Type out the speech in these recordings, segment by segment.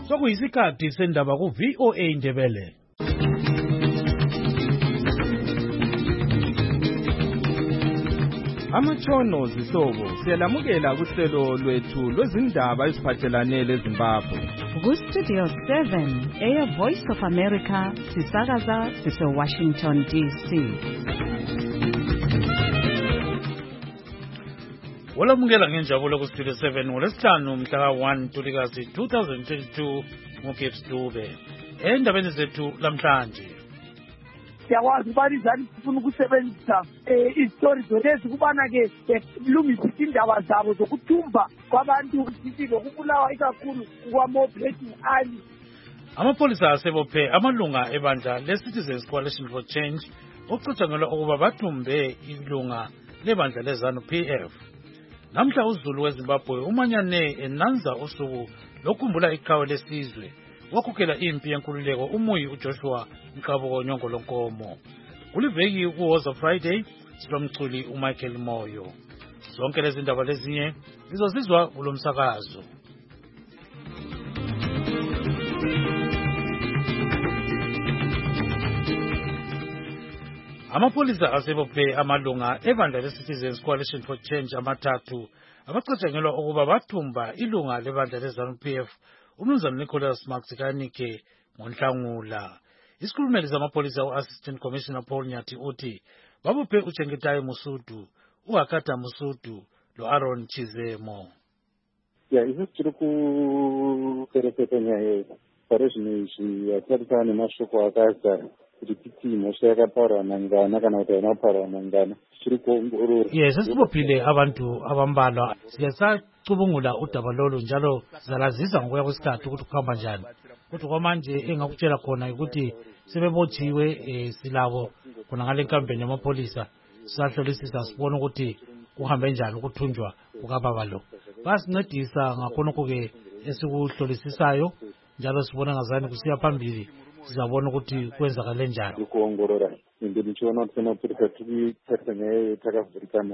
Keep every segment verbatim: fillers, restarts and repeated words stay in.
Sokuyisikhathi sendaba ku V O A Ndebele. Amatshono zihlobo siyalamukela kuhlelo lwethu lwezindaba eziphathelane leZimbabwe. Ku Studio seven, Air Voice of America, sisakaza sise Washington D C. Olamukela ngenjabulo ku Studio seven ngolesihlanu mhla ka one Ntulikazi twenty twenty-two nguGibbs Dube. Endabeni zethu lamhlanje. Siyakwazi ukubalizana sifuna ukusebenzisa izitori zolezi kubana ke lungisa indaba zabo zokuthumba kwabantu ukuthi lokubulawa ikakhulu kwaMoblessing Ali. Amapolisa asebophe amalunga ebandla leCitizens Coalition for Change okucatshangelwa ukuba bathumbe ilunga lebandla leZANU P F. Namhla uZulu weZimbabwe umanyane enanza usuku lokukhumbula iqhawe lesizwe wakukela impi yenkululeko umuyi uJoshua Mqaboko Nyongolonkomo. Kuliveki kuWoza Friday silomculi uMichael Moyo. Zonke lezi ndaba lezinye izozizwa kulomsakazo. Amapolisa asebophe amalunga ebandla leCitizens Coalition for Change amathathu abacatshangelwa ukuba bathumba ilunga lebandla leZANU P F uMnumzana Nicholas Matsikanike ngoNhlangula. Isikhulumeli zamapolisa u-Assistant Commissioner Paul Nyathi uthi babophe uChengetayo Musudu, uHakata Musudu lo-Aaron Chizemo. Ya isitiri kupereketanya operation izvi yatarisana nemashoko akaza kuti titi mhosva yakaparanangana kana kuti haina kuparanangana tiri kuongorora. Yes, sesibophile abantu abambalwa siyasacubungula udaba lolu njalo zalazisa ngokuya kwesikhathi ukuthi kuhamba njani. Kodwa kwamanje engakutshela khona ukuthi sebebotshiwe silabo khona ngale nkampeni yamapolisa sahlolisisa sibona ukuthi kuhambe njani ukuthunjwa kukababa lo. Basincedisa ngakhonokho ke esikuhlolisisayo njalo sibona ngazani kusiya phambili sizabona ukuthi kwenzakale njani. Ukuongorora into nichona tsena kuti tikatanya takavurikana.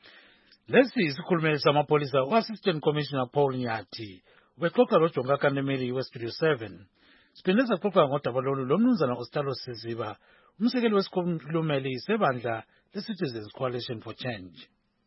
Lesi isikhulumeli samapolisa u-Assistant Commissioner Paul Nyathi ubexoxa loJonga Kanemeli weStudio seven. Siphinde saxoxa ngodaba lolu lomnumzana uStalo Siziba, umsekeli wesikhulumeli sebandla leCitizens Coalition for Change.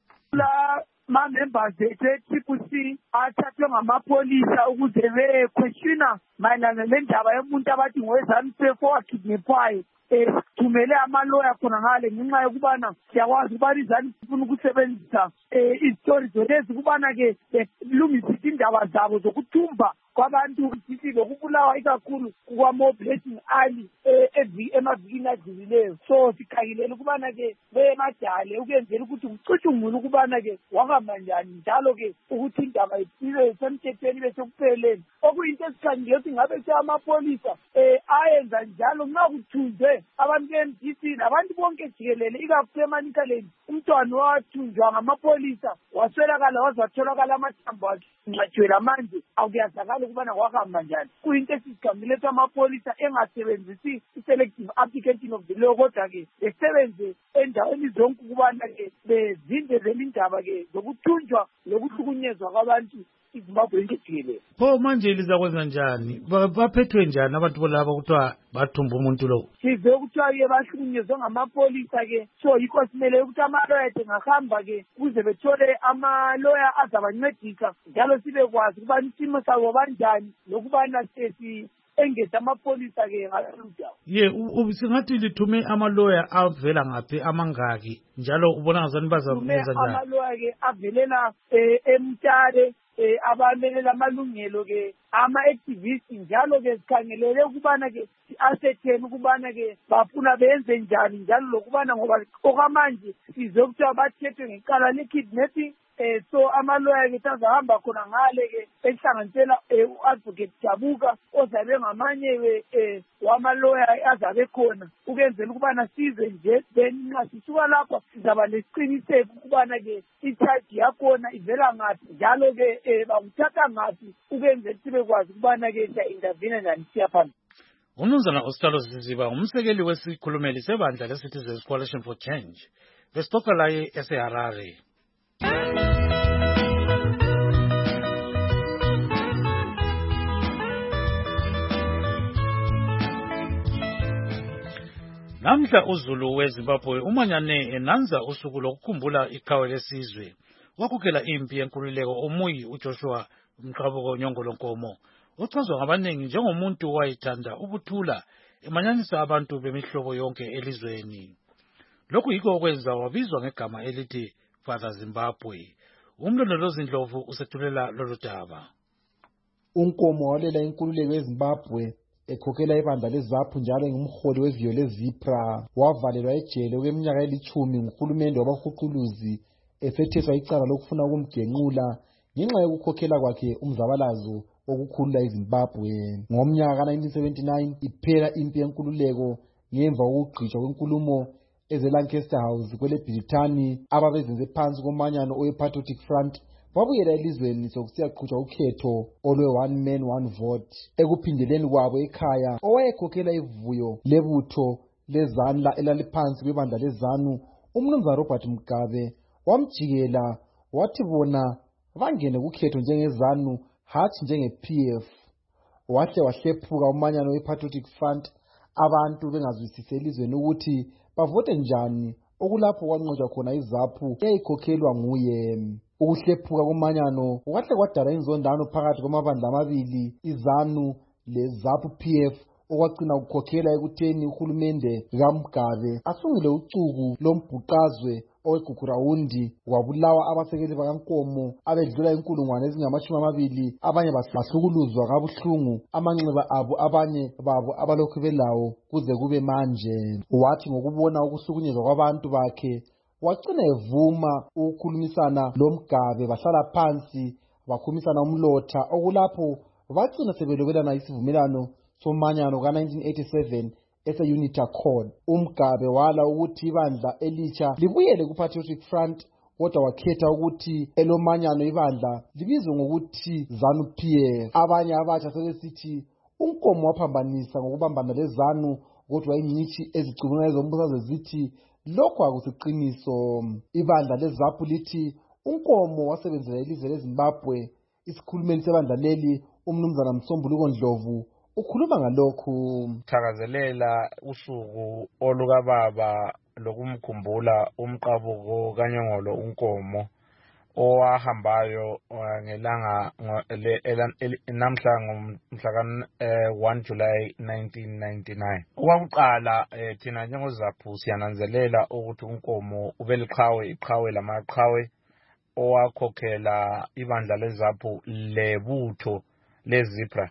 La ma-members ethu C athathwe ngamapolisa ukuze be-questiona mayelana nendaba yomuntu abathi ngoweZANU P F owakidnapwayo. Thumele amaloya khona ngale ngenxa yokubana siyakwazi ukubana iZANU ifuna ukusebenzisa izitori zolezi kubana ke lungisa indaba zabo zokuthumba kwabantu ukuthi lokubulawa ikakhulu kwaMoblessing Ali emavikini adlulileyo. So sikhangelele ukubana ke beyemajale ukenzela ukuthi kucutshungule ukubana ke wahamba njani njalo ke ukuthi indaba ibe semthethweni bese kuphelele. Okuyinto esikhangele ukuthi ngabe amapolisa ayenza njalo nxa kuthunjwe abantu be-M D C nabantu bonke jikelele ikakhulu eManikaleni umntwana wathunjwa ngamapolisa waswelakala waze watholakala amathambo akhe ngcatshwela manje akuyazakala ukubana kwahamba njani. Kuyinto esizigamile ukuthi amapolisa engasebenzisi i-selective application of the law kodwa ke besebenze endaweni zonke ukubana ke bezindezele indaba ke zokuthunjwa lokuhlukunyezwa kwabantu iZimbabwe into jikelele. Pho manje lizakwenza njani? Baphethwe njani abantu bolabo kuthiwa bathumba umuntu lo? Size ukuthiwa ke bahlukunyezwe ngamapolisa ke so yikho simele ukuthi amaloya ethu ngahamba ke kuze bethole amaloya azabancedisa njalo sibekwazi ukubana isimo sabo banjani nokubana sesi engeza amapolisa ke ngaloludawo. Ye singathi lithume amaloya avela ngaphi amangaki njalo ubona ngazani bazamenza njani? Amaloya ke avelela eMtare eh abamelela amalungelo ke ama-activists njalo ke sikhangelele ukubana ke asetheni ukubana ke bafuna benze njani njalo lokubana ngoba okwamanje sizwe kuthiwa bathethwe ngecala le-kidnapping. Eh so amaloya ke azahamba khona ngale ke ehlanganisela u-advocate Jabuka ozabe ngamanye eh wamaloya azabe khona ukenzela ukubana size nje then nxa sisuka lapha sizaba lesiqiniseko ukubana ke i-charge yakhona ivela ngaphi njalo ke bakuthatha ngaphi ukenzela ukuthi bekwazi ukubana ke siya-intervene njani siya phambili. Umnumzana uStalo Siziba umsekeli wesikhulumeli sebandla leCitizens Coalition for Change besixoxa laye eseHarare. Namhla uZulu weZimbabwe umanyane enanza usuku lokukhumbula iqhawe lesizwe. Wakukela impi yenkululeko umuyi uJoshua Mqabuko Nyongolo Nkomo. Uchazwa ngabanengi njengomuntu owayethanda ubuthula emanyanisa abantu bemihlobo yonke elizweni. Lokhu yikho okwenza wabizwa ngegama elithi Father Zimbabwe. Umlondolozi Ndlovu usethulela lolu daba. uNkomo walela inkululeko yeZimbabwe ekhokhela ibandla leZAPU njalo ngumholi weviyo leZIPRA. Wavalelwa ejele okweminyaka elithumi nguhulumende wabahuquluzi efetheswa icala lokufuna ukumgenqula ngenxa yokukhokhela kwakhe umzabalazo wokukhulula iZimbabwe. Ngomnyaka ka nineteen seventy-nine iphela impi yenkululeko ngemva kokugqitshwa kwenkulumo ezeLancaster House kweleBrithani ababezenze phansi komanyano owePatriotic Front wabuyela elizweni sokusiyaqhutshwa ukhetho olwe one man one vote. Ekuphindeleni kwabo ekhaya owayekhokhela ivuyo lebutho lezanla elaliphansi kwebandla lezanu umnumzana Robert Mugabe wamjikela wathi bona bangene kukhetho njengezanu hathi njenge-P F. Wahle wahlephuka umanyano wePatriotic Front abantu bengazwisise elizweni ukuthi bavote njani okulapho kwanqotshwa khona iZAPU eyayikhokhelwa nguye. Ukuhlephuka komanyano kwahle kwadala inzondano phakathi kwamabandla amabili iZANU leZAPU P F okwagcina kukhokhela ekutheni uhulumende kaMugabe asungule ucuku lombhuqazwe oweGugurawundi wabulawa abasekeli bakaNkomo abedlula inkulungwane ezingamashumi amabili abanye bahlukuluzwa kabuhlungu amanxeba abo abanye babo abalokhu belawo kuze kube manje. Wathi ngokubona ukuhlukunyezwa kwabantu bakhe wagcina evuma ukukhulumisana loMugabe bahlala phansi bakhumisana umlotha okulapho bagcina sebelokelana isivumelano somanyano ka nineteen eighty-seven ese-Unity Accord. uMugabe wala ukuthi ibandla elitsha libuyele kuPatriotic Front kodwa wakhetha ukuthi elomanyano ibandla libizwe ngokuthi ZANU P F. Abanye abatsha sebesithi uNkomo waphambanisa ngokubambana leZANU kodwa ingcitshi ezicubungula ezombusazwe zithi lokho akusiqiniso. Ibandla leZAPU lithi uNkomo wasebenzela ilizwe leZimbabwe. Isikhulumeli sebandla leli umnumzana Msombuluko Ndlovu ukhuluma ngalokhu. Thakazelela usuku olukababa lokumkhumbula umqabuko kaNyongolo uNkomo owahambayo ngelanga namhla ngomhla ka one July nineteen ninety-nine. Okwakuqala thina njengoZAPU siyananzelela ukuthi uNkomo ubeliqhawe iqhawe lamaqhawe owakhokhela ibandla leZAPU lebutho leZIPRA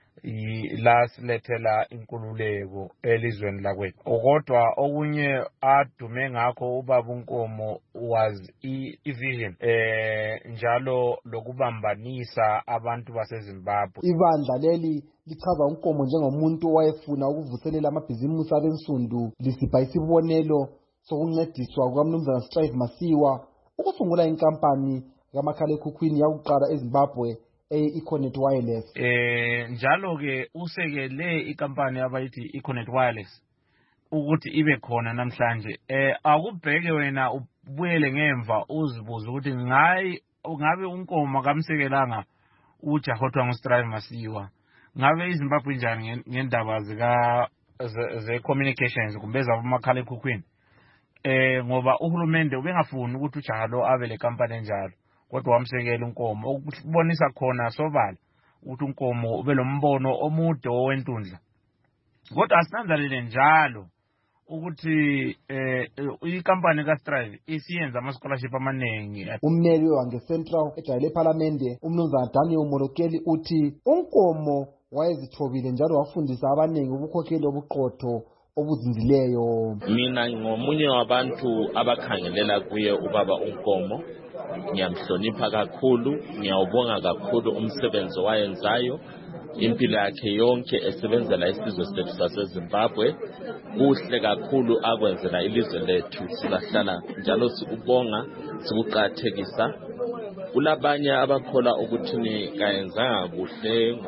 lasilethela inkululeko elizweni lakwethu. Kodwa okunye adume ngakho ubaba uNkomo was i-vision eh njalo lokubambanisa abantu baseZimbabwe. Ibandla leli lichaza uNkomo njengomuntu owayefuna ukuvuselela amabhizimusi abensundu lisipha isibonelo sokuncediswa kukaMnumzana Strive Masiwa ukusungula inkampani kamakhalekhukhwini yakuqala eZimbabwe e-Econet Wireless. Eh njalo ke usekele inkampani abayithi Econet Wireless ukuthi ibe khona namhlanje. Eh akubheke wena ubuyele ngemva uzibuza ukuthi ngayi ngabe uNkomo kamsekelanga uJahothwa nguStrive Masiwa. Ngabe iZimbabwe njani ngendaba zika ze communications kumbe zabomakhalekhukhwini. Eh ngoba uhulumende ubengafuni ukuthi uJahalo abe le company enjalo. Kodwa wamsekela uNkomo ukubonisa khona sobala ukuthi uNkomo ube lombono omude owentundla. Kodwa asinanzalele njalo ukuthi eh inkampani kaStrive isiyenza ama scholarship amaningi. Ummeli wange Central ejayele eParliament umnumzana Daniel Molokeli uthi uNkomo wayezithobile njalo wafundisa abaningi ubukhokheli obuqotho obuzinzileyo. Mina ngomunye wabantu abakhangelela kuye ubaba uNkomo. Ngiyamhlonipha kakhulu, ngiyawubonga kakhulu umsebenzi wayenzayo impilo yakhe yonke esebenzela isizwe sethu saseZimbabwe. Kuhle kakhulu akwenzela ilizwe lethu, silahlala njalo sikubonga, sikuqathekisa kulabanye abakhola ukuthi kayenzanga kuhle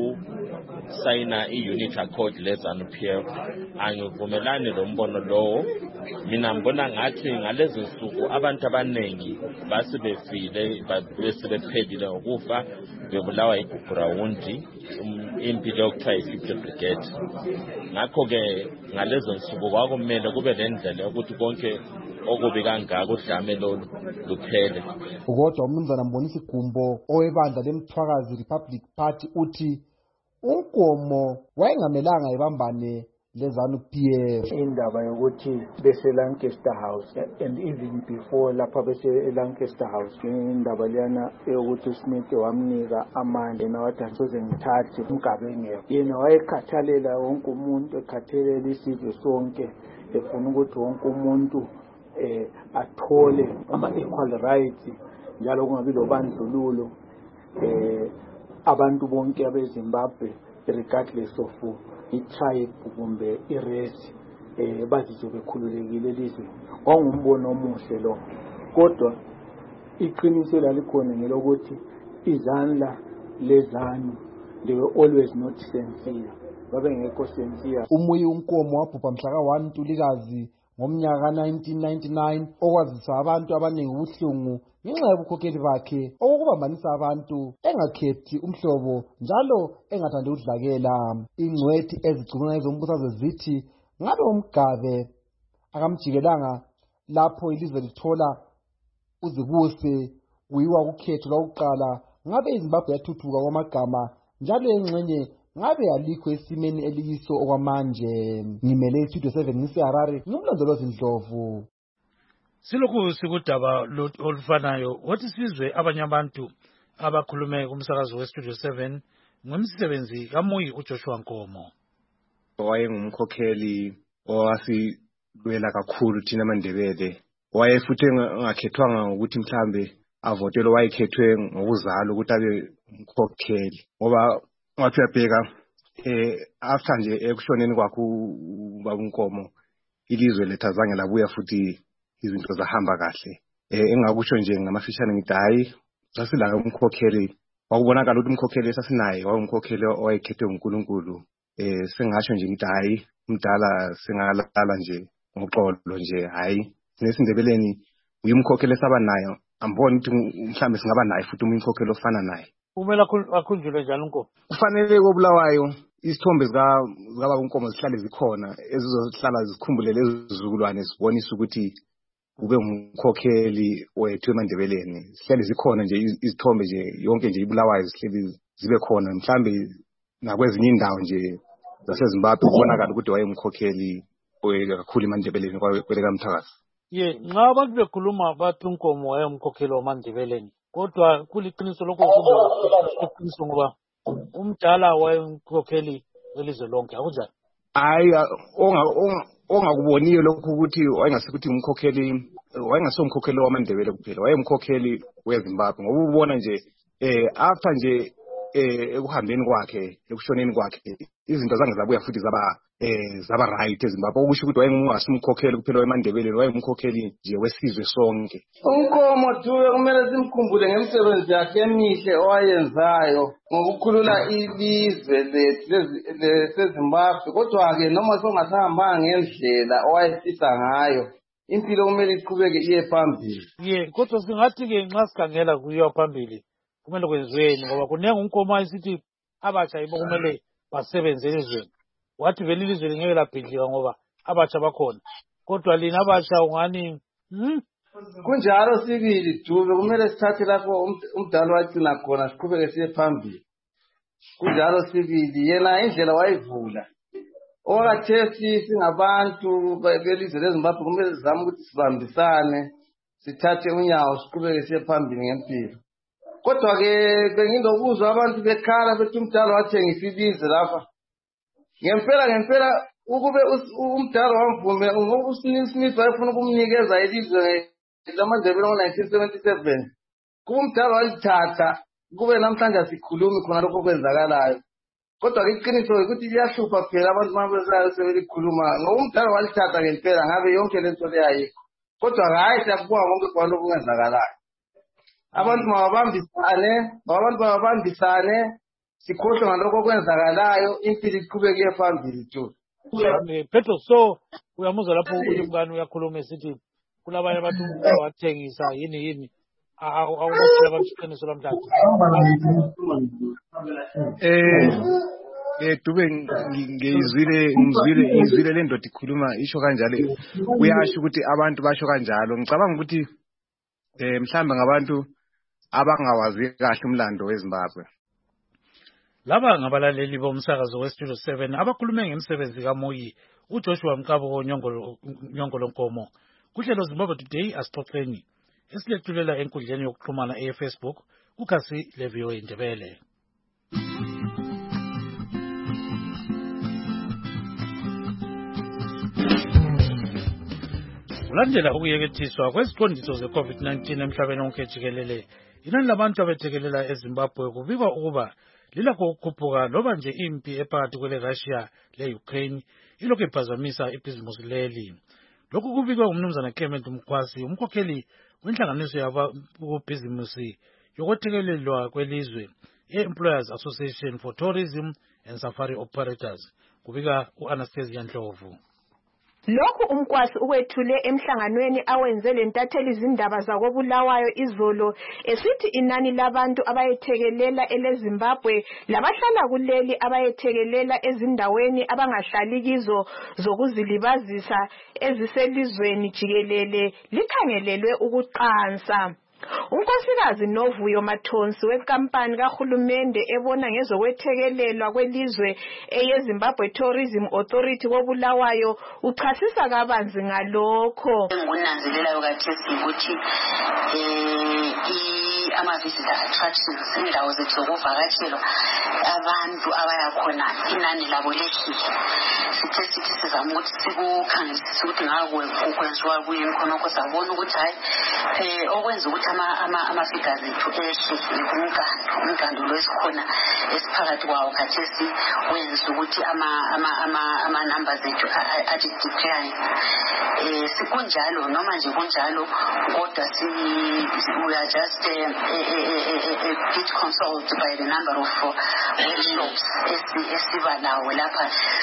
ngokusayina i-unit accord le-ZANU-P F. Angivumelani lo mbono lowo. Mina ngibona ngathi ngalezi nsuku abantu abaningi basebefile besebephelile ngokufa bebulawa igugrawundi impilo yokuthiwa i-fifty brigade. Ngakho-ke ngalezo nsuku kwakumele kube nendlela yokuthi konke okubi kangaka udlame lolu luphele. Kodwa umnumzana Mbonisi Gumbo owebandla leMthwakazi Republic Party uthi uNkomo wayengamelanga ebambane le-ZANU-P F. Indaba yokuthi bese Lancaster House and even before lapha bese Lancaster House indaba liyana yokuthi uSmith wamnika amandla yena wathi angisoze ngithathe umgabe engekho. Yena wayekhathalela wonke umuntu, ekhathalela isizwe sonke, efuna ukuthi wonke umuntu eh athole ama-equal rights njalo kungabi lobandlululo eh abantu bonke abeZimbabwe regardless of i-tribe kumbe i-race eh bazizwe bekhululekile elizweni. Kwangumbono omuhle lo, kodwa iqiniso lalikhona ngelokuthi izandla lezanu they were always not sincere, babengekho sincere. Umuyi uNkomo wabhubha mhla ka one Ntulikazi ngomnyaka nineteen ninety-nine okwazisa abantu abaningi ubuhlungu ngenxa yobukhokheli bakhe okubambanisa abantu engakhethi umhlobo njalo engathandi udlakela. Ingcwethi ezigcina ezombusazwe zithi ngabe umgabe akamjikelanga lapho ilizwe lithola uzibuse kuyiwa kukhetho lokuqala, ngabe iZimbabwe yathuthuka kwamagama njalo engxenye ngabe alikho esimeni eliyiso okwamanje. Ngimele iStudio seven ngiseHarare, ngimlondolozi Ndlovu. Silokhu sikudaba olufanayo wathi sizwe abanye abantu abakhulume kumsakazo weStudio seven ngomsebenzi kaMuyi uJoshua Nkomo. Wayengumkhokheli owasilwela kakhulu thina amaNdebele. Wayefuthi engakhethwanga ukuthi mhlambe avotelo wayekhethwe ngokuzalo ukuthi abe umkhokheli ngoba ngathi uyabheka eh after nje ekushoneni kwakhe ubaba uNkomo ilizwe lethazange labuya futhi izinto zahamba kahle. Eh engakusho nje ngamafishane ngithi hayi sasila umkhokheli wakubonakala ukuthi umkhokheli esasinaye wayumkhokheli owayekhethwe uNkulunkulu. Eh sengasho nje ngithi hayi umdala sengalala nje ngoxolo nje hayi nesindebeleni uyumkhokheli esaba nayo amboni ukuthi mhlambe singaba naye futhi umkhokheli ofana naye. Kumele akhunjulwe njalo uNkomo. Kufanele kobulawayo isithombe zika zikaba uNkomo zihlale zikhona ezizohlala zikhumbule lezizukulwane sibonisa ukuthi ube umkhokheli wethu eMandebeleni. Sihlale zikhona nje izithombe nje yonke nje ibulawayo zihleli zibe khona mhlambe nakwezinye indawo nje zaseZimbabwe kubonakala ukuthi wayemkhokheli kakhulu eMandebeleni kweleka Mthakazi. Ye nxa abantu bekhuluma bathi uNkomo wayemkhokheli waMandebeleni kodwa kuliqiniso lokho kuqiniso ngoba umdala wayemkhokheli welizwe lonke akunjani? Hayi ongakuboniyo lokho ukuthi wayengasukuthi umkhokheli wayengasomkhokheli wamaNdebele kuphela wayemkhokheli weZimbabwe ngoba ubona nje eh after nje eh ekuhambeni kwakhe ekushoneni kwakhe izinto zange zabuya futhi zaba eh zaba right eZimbabwe okusho ukuthi wayengasimkhokheli kuphela weMandebele wayemkhokheli nje wesizwe sonke. uNkomo Dube kumele simkhumbule ngemisebenzi yakhe emihle owayenzayo ngokukhulula ilizwe lethu leZimbabwe, kodwa ke noma songasahambanga ngendlela owayefisa ngayo impilo kumele iqhubeke iye phambili. Ye kodwa singathi ke nxa sikhangela kuyiwa phambili kumele kwenziweni ngoba kunenge uNkomo ayisithi abatsha yibo kumele basebenze elizweni. Wathi vele ilizwe lingeke labhidlika ngoba abatsha bakhona kodwa lina abatsha ungani hmm? Kunjalo sibili Dube kumele sithathe lapho umdala wagcina khona siqhubeke siye phambili. Kunjalo sibili yena indlela wayivula okathesi singabantu belizwe leZimbabwe kumele sizame ukuthi sibambisane sithathe unyawo siqhubeke siye phambili ngempilo. Kodwa ke bengindokuzwa abantu bekhala bethi umdala wathengisa ilizwe lapha. Ngempela ngempela ukube umdala wamvume ngoba uSmith wayefuna ukumnikeza ilizwe lamaNdebele ngo nineteen seventy-seven. Kuba umdala walithatha kube namhlanje sikhulumi khona lokho kwenzakalayo. Kodwa ke iqiniso ukuthi liyahlupha phela abantu mabezayo sebelikhuluma ngoba umdala walithatha ngempela ngabe yonke lento leyayikho. Kodwa hayi siyakubonga konke kwalokho kwenzakalayo. abantu mabambisane abantu mabambisane sikhohle ngalokho okwenzakalayo impilo iqhubeke phambili tu. Petro, so uyamuzwa lapho ukuthi mngani uyakhuluma esithi kulabanye abantu abathengisa yini yini awunathi abamsiqiniso lamhlanje. Eh eh Dube ngizwile ngizwile izwile le ndoda ikhuluma isho kanjalo uyasho ukuthi abantu basho kanjalo. Ngicabanga ukuthi eh mhlawumbe ngabantu abangawazi kahle umlando weZimbabwe. Laba ngabalaleli bomsakazo weStudio seven abakhulume ngemisebenzi kaMoyi uJoshua Mkabo Nyongolo Nyongolo Nkomo kuhlelo Zimbabwe Today asixoxeni esilethulela enkundleni yokuxhumana eFacebook ukhasi leVO Indebele. Ulandela ukuyekethiswa kweziqondiso ze-COVID nineteen emhlabeni wonke jikelele, inani labantu abethekelela eZimbabwe kubikwa ukuba lilakho ukukhuphuka loba nje impi ephakathi kwele Russia le Ukraine ilokhu iphazamisa ibhizimusi leli. Lokhu kubikwa ngumnumzana Clement Mkhwasi, umkhokheli wenhlanganiso yababhizimusi yokwethekelelwa kwelizwe e-Employers Association for Tourism and Safari Operators, kubika u-Anastasia Ndlovu. Lokhu umkwasi uwethule emhlanganweni awenze lentatheli izindaba zakobulawayo izolo esithi inani labantu abayethekelela eleZimbabwe labahlala kuleli abayethekelela ezindaweni abangahlali kizo zokuzilibazisa eziselizweni jikelele likhangelelwe ukuqansa. Unkosikazi Novuyo Mathonsi wenkampani kahulumende ebona ngezokwethekelelwa kwelizwe eyeZimbabwe Tourism Authority kobulawayo uchasisa kabanzi ngalokho. Ngunanzelelayo kathesi ukuthi eh ama visitor attractions indawo zethu zokuvakatshela abantu abayakhona inani labo lehlile. Sithe sithi sizama ukuthi sikukhangelisise ukuthi ngakwe kukwenziwa kuyini khona ukuzabona ukuthi hayi eh okwenza ukuthi ama ama ama figures ethu ehle kumkando umkando lwesikhona esiphakathi kwawo khathesi wenza ukuthi ama ama ama ama numbers ethu athi decline. Eh sikunjalo noma nje kunjalo kodwa si we are just a bit consoled by the number of workshops esibalawo lapha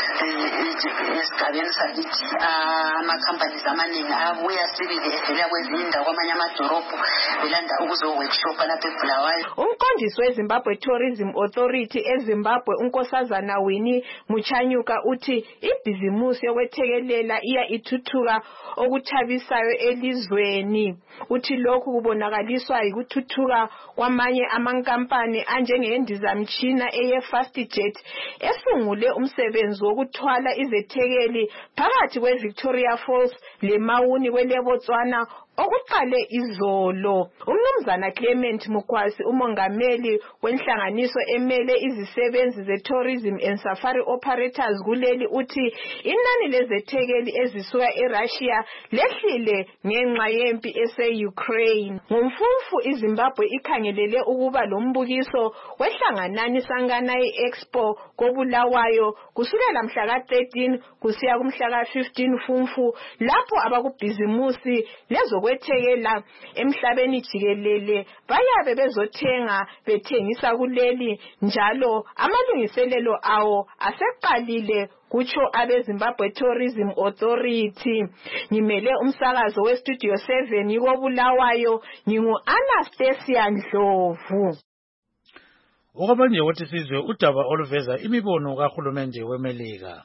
esigabeni sakithi ama companies amaningi abuya sibili evela kwezindawo kwamanye amadorobho belanda ukuzo workshop lapha eBulawayo. Umqondisi weZimbabwe Tourism Authority eZimbabwe unkosazana Winnie Muchanyuka uthi ibhizimusi yokwethekelela iya ithuthuka okuthabisayo elizweni. Uthi lokhu kubonakaliswa yikuthuthuka kwamanye amankampani anjengendizamtshina eye FastJet esungule umsebenzi wokuthwala izethekeli phakathi kweVictoria Falls leMauni kweleBotswana okuqale izolo. Umnumzana Clement Mkhwasi umongameli wenhlanganiso emele izisebenzi ze-Tourism and Safari Operators kuleli uthi inani lezethekeli ezisuka eRussia lehlile ngenxa yempi ese-Ukraine. Ngomfumfu iZimbabwe ikhangelele ukuba lombukiso wehlanganani Sanganayi Expo kobulawayo kusukela mhla ka thirteen kusiya kumhla ka fifteen Mfumfu lapho abakubhizimusi lezo kwethekela emhlabeni jikelele bayabe bezothenga bethengisa kuleli njalo amalungiselelo awo aseqalile kutsho abeZimbabwe Tourism Authority. Ngimele umsakazo weStudio seven yikobulawayo ngingu Anastasia Ndlovu. Okwabanye wothi sizwe udaba oluveza imibono kahulumende weMelika.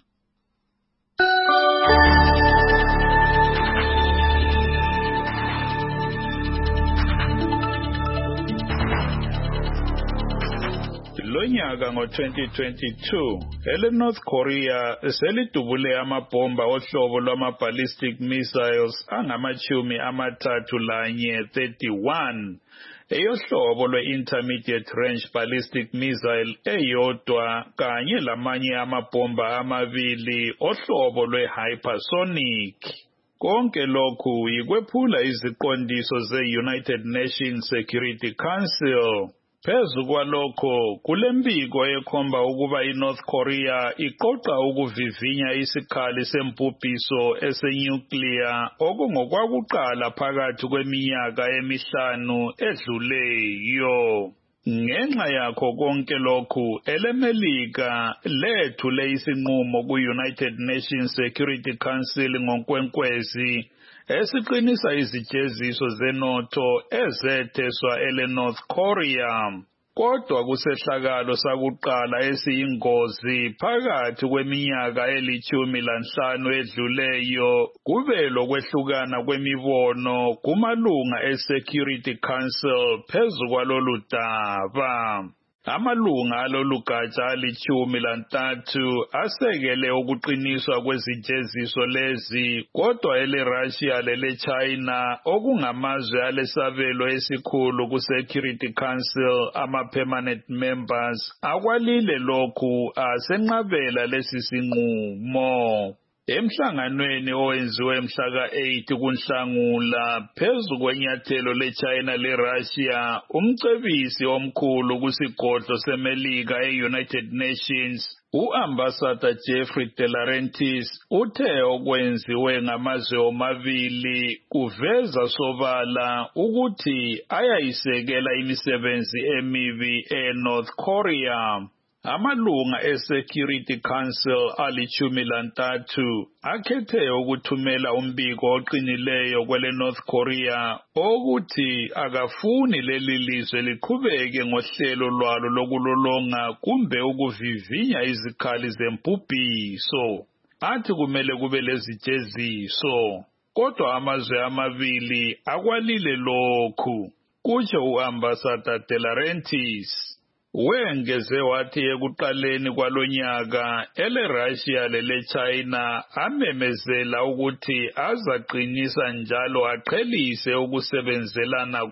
Lonyaka ngo twenty twenty-two ele North Korea selidubule amabomba ohlobo lwama ballistic missiles angamachumi amathathu lanye thirty-one eyohlobo lwe intermediate range ballistic missile eyodwa kanye lamanye amabomba amabili ohlobo lwe hypersonic. Konke lokhu yikwephula iziqondiso ze United Nations Security Council. Phezu kwalokho kulembiko ekhomba ukuba iNorth Korea iqoqa ukuvivinya isikhali sembubhiso esenuclear okungokwakuqala phakathi kweminyaka emihlanu edluleyo. Ngenxa yakho konke lokhu elemelika lethule isinqumo ku-United Nations Security Council ngoNkwenkwezi esiqinisa izijeziso zenotho ezetheswa ele-North Korea. Kodwa kusehlakalo sakuqala esiyingozi phakathi kweminyaka elithumi lanhlanu edluleyo kube lokwehlukana kwemibono kumalunga e-Security Council phezu kwalolu daba. Amalunga alolu gatsha alithumi lantathu asekele ukuqiniswa kwezijeziso lezi, kodwa ele-Russia lele-China okungamazwe alesabelo esikhulu ku-Security Council ama-permanent members akwalile lokhu asenqabela lesi sinqumo. Emhlanganweni owenziwe mhla ka-eight kuNhlangula phezu kwenyathelo le-China le-Russia, umcebisi omkhulu kusigodlo seMelika e-United Nations u-Ambassador Jeffrey de Laurentiis uthe okwenziwe ngamazwe omabili kuveza sobala ukuthi ayayisekela imisebenzi emibi e-North Korea. Amalunga e-Security Council alithumi lantathu akhethe ukuthumela umbiko oqinileyo kwele North Korea okuthi akafuni leli lizwe liqhubeke ngohlelo lwalo lokulolonga kumbe ukuvivinya izikhali zembubhiso. Athi kumele kube lezijeziso, kodwa amazwe amabili akwalile lokhu, kutsho u-Ambassador de Laurentiis. Wengeze wathi ekuqaleni kwalonyaka ele-Russia lele-China amemezela ukuthi azaqinisa njalo aqhelise ukusebenzelana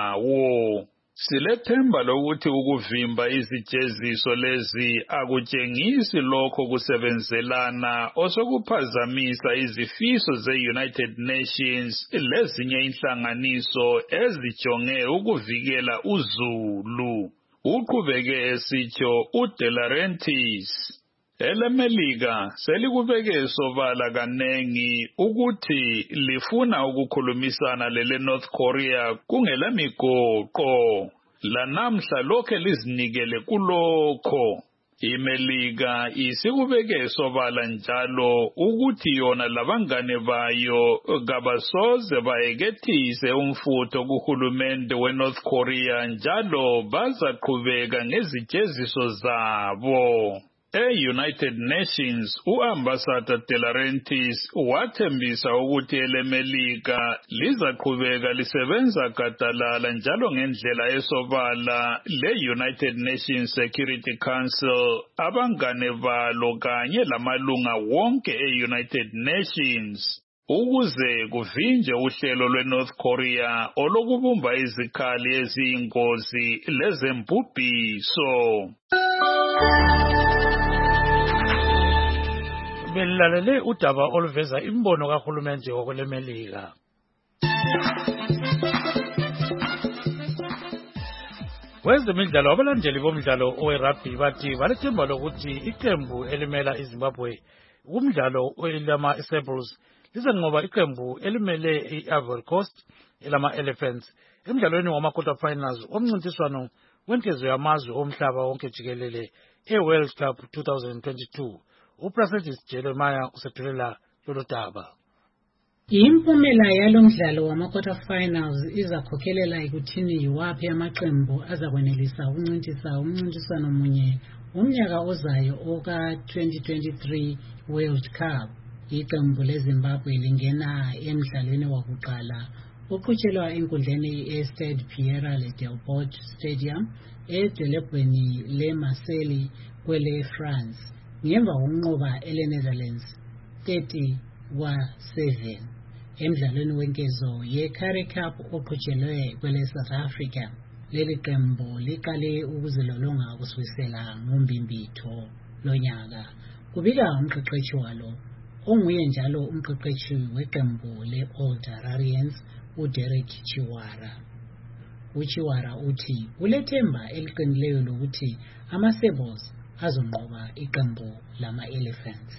kwawo. Silethemba lokuthi ukuvimba izijeziso lezi akutshengisi lokho kusebenzelana osokuphazamisa izifiso ze-United Nations lezinye inhlanganiso ezijonge ukuvikela uzulu. Uqhubeke esitsho uDe Laurentiis. Elemelika selikubeke sobala kanengi ukuthi lifuna ukukhulumisana lele North Korea kungelamigoqo. Lanamhla lokhe lizinikele kulokho. IMelika isikubeke sobala njalo ukuthi yona labangane bayo kabasoze bayekethise umfutho kuhulumende weNorth Korea njalo bazaqhubeka ngezijeziso zabo. E-United Nations, u-Ambassador de Laurentiis wathembisa ukuthi elemelika lizaqhubeka lisebenza gadalala njalo ngendlela esobala le-United Nations Security Council, abangane balo kanye lamalunga wonke e-United Nations, ukuze kuvinje uhlelo lwe-North Korea olokubumba izikhali eziyingozi lezembubhiso. Belalele udaba oluveza imbono kahulumende wokwelemelika. Kwezemidlalo abalandeli bomdlalo owerugby bathi balethemba lokuthi iqembu elimela iZimbabwe kumdlalo welama Sables lizenqoba iqembu elimele iIvory Coast elama Elephants emidlalweni wama quarter finals omncintiswano wenkezo yamazwe omhlaba wonke jikelele eWorld Cup twenty twenty-two. uProfessor Jeremiah usethulela lolu daba. Impumela yalomdlalo wama quarter finals izakhokhelela ekuthini yiwaphi amaqembu azakwenelisa ukuncintisa umncintiswano munye umnyaka ozayo oka twenty twenty-three World Cup. Iqembu leZimbabwe lingena emdlalweni wakuqala oqhutshelwa enkundleni eStade Pierre Delport Stadium edolobheni leMarseille kwele France ngemva kokunqoba ele-Netherlands thirty wa seven emdlalweni wenkezo ye-Currie Cup oqhutshelwe kwele South Africa. Leli qembu liqale ukuzilolonga kusukela ngoMbimbitho lonyaka. Kubika umqeqeshi walo onguye njalo umqeqeshi weqembu le-Old Hararians uDerek Chiwara. uChiwara uthi ulethemba eliqinileyo lokuthi ama-Sable azonqoba iqembu lama-Elephants.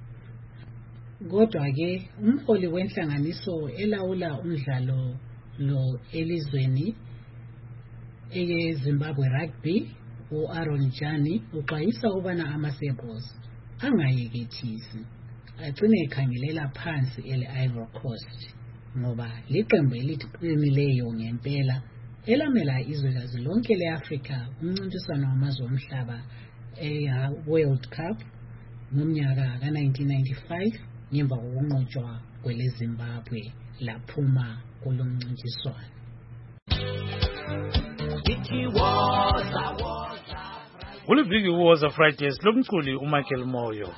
Kodwa ke umholi wenhlanganiso elawula umdlalo lo elizweni eZimbabwe Rugby u-Aaron Jani uxwayisa ukubana ama-Sable angayekethisi agcine ekhangelela phansi ele-Ivory Coast ngoba liqembu eliqinileyo ngempela elamela izwekazi lonke le-Afrika umncintiswano wamazwe omhlaba e-World Cup ngomnyaka ka-nineteen ninety-five ngemva kokunqotshwa kwele-Zimbabwe laphuma kulo mncintiswano. Uliviki Woza Fridays lomculi uMichael Moyo.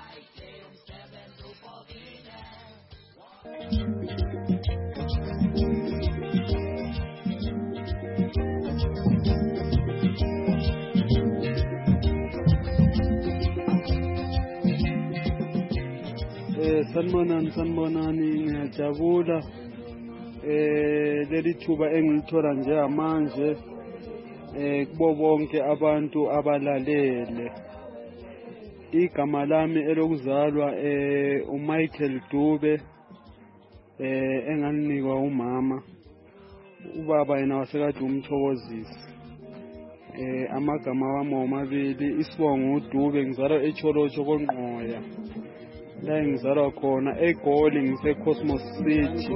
Sanibonani sanibonani ngiyajabula eh leli thuba engilithola njengamanje eh kubo bonke abantu abalalele. Igama lami elokuzalwa eh uMichael Dube eh enganinikwa umama. Ubaba yena wasekade umthokozisi. Eh amagama wami omabili isibongo uDube ngizalwa eCholotsho koNqoya. La ngizalwa khona eGoli ngise Cosmos City.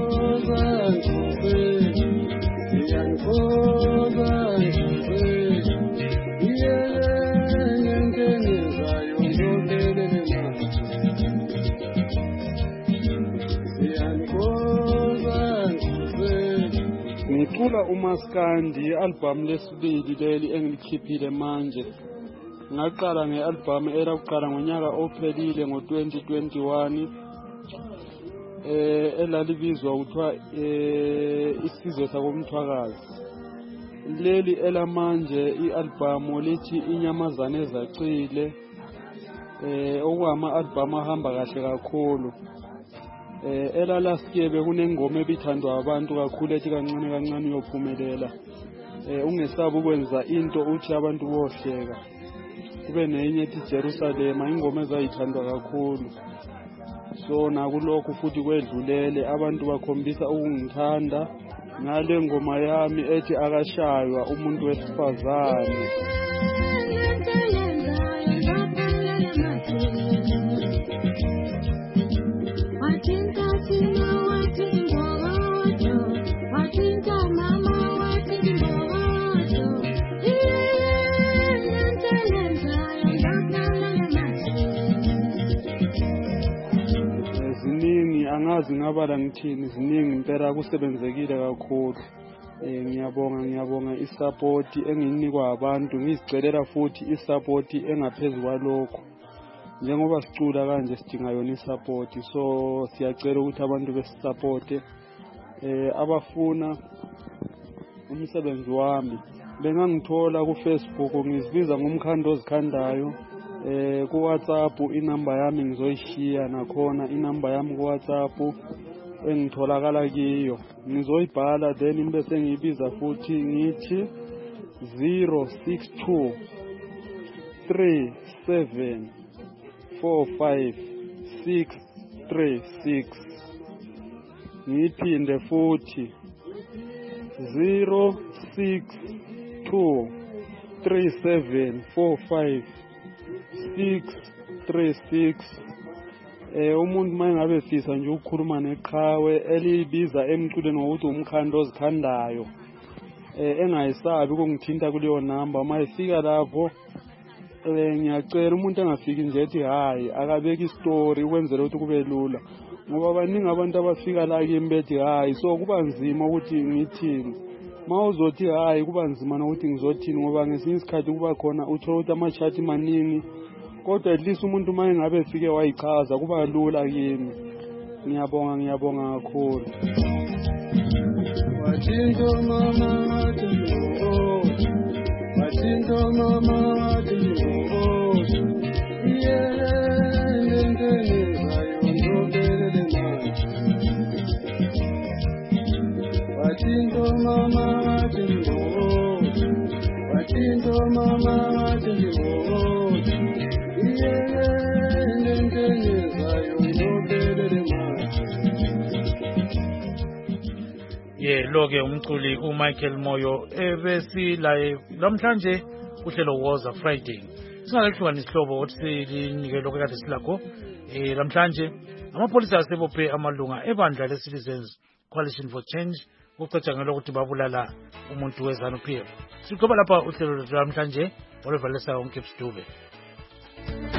Ngicula uMaskandi album lesibili leli engikhiphile manje. Ngaqala ngealbum era kuqala ngonyaka ophelile ngo twenty twenty-one eh elalibizwa kuthiwa eh isizwe sakomthwakazi. Leli elamanje ialbum lithi inyamazane ezacile eh okwama album ahamba kahle kakhulu. Eh ela last year bekunengoma ebithandwa abantu kakhulu ethi kancane kancane uyophumelela. Eh ungesabi ukwenza into uthi abantu bohleka. Kube nenye ethi Jerusalem ingoma ezayithandwa kakhulu. So nakulokho futhi kwedlulele abantu bakhombisa ukungithanda ngale ngoma yami ethi akashaywa umuntu wesifazane. Angazi ngabala ngithini ziningi impela kusebenzekile kakhulu. Eh ngiyabonga ngiyabonga isupport enginikwa abantu ngizicelela futhi isupport engaphezulu kwalokho. Njengoba sicula kanje sidinga yona isupport so siyacela ukuthi abantu besisupport eh abafuna umsebenzi wami bengangithola ku Facebook ngizibiza ngomkhando ozikhandayo. Eh ku WhatsApp inamba yami ngizoyishiya nakhona inamba yami ku WhatsApp engitholakala kiyo ngizoyibhala then bese ngiyibiza futhi ngithi zero six two three seven four five six three six ngiphinde futhi zero six two three seven four five six three six. Eh umuntu mangabe efisa nje ukukhuluma neqhawe elibiza emculweni ngokuthi umkhando ozikhandayo eh engayisabi ukungithinta kuleyo number mayifika lapho eh ngiyacela umuntu engafiki nje ethi hayi akabeka istory ukwenzela ukuthi kube lula ngoba baningi abantu abafika la kimi bethi hayi so kuba nzima ukuthi ngithini mawuzothi hayi kuba nzima nokuthi ngizothini ngoba ngesinye isikhathi kuba khona uthola ukuthi ama-chat maningi kodwa at least umuntu maye ngabe efike wayichaza kuba lula kimi. Ngiyabonga ngiyabonga kakhulu. Wathinto mama wathinto wathinto mama wathinto yeah ndene bayo ndobelele mama wathinto mama wathinto Ngulo-ke umculi uMichael Moyo ebesilaye namhlanje uhlelo Woza Friday. Singakehlukanisa isihlobo ukuthi silinike lokho kade silakho eh namhlanje amapholisa asebophe amalunga ebandla leCitizens Coalition for Change ukucatshangelwa ukuthi babulala umuntu wezanu P F. Siqoba lapha uhlelo lwethu namhlanje oluvalesayo uNkipsi Dube.